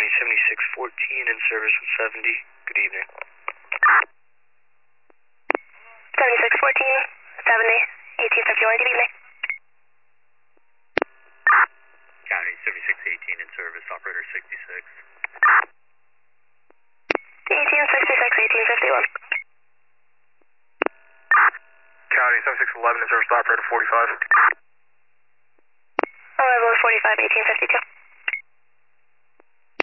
County 7614 in service with 70. Good evening. 7614, 70, 1851, good evening. County 7618 in service, operator 66. 1866, 1851. County 7611 in service, operator 45. Level 45, 1852.